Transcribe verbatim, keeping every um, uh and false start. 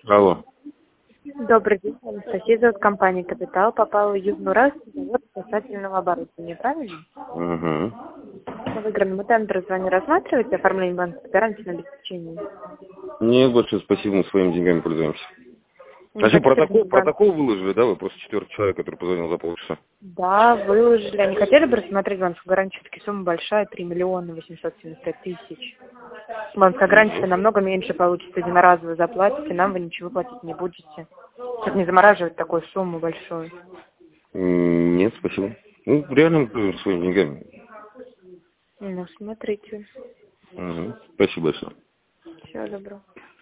Алло. Добрый день, Анастасия, зовут компания «Капитал». Попала в Южноуральск, завод спасательного оборудования, правильно? Угу. На выигранном тендере звоню рассматриваете оформление банковской гарантии на обеспечение? Нет, большое спасибо, мы своими деньгами пользуемся. Не А что, хотите протокол, рассмотреть банк? протокол выложили, да? Вы просто четвертый человек, который позвонил за полчаса. Да, выложили. А не хотели бы рассмотреть банковскую гарантию? Все-таки сумма большая, три миллиона восемьсот семьдесят пять тысяч. Банковская гарантия намного меньше получится, единоразово заплатите, нам вы ничего платить не будете. Чтобы не замораживать такую сумму большую. М, Нет, спасибо. Ну, реально мы пользуемся своими деньгами. Ну, смотрите. Угу. Спасибо большое. Всего доброго.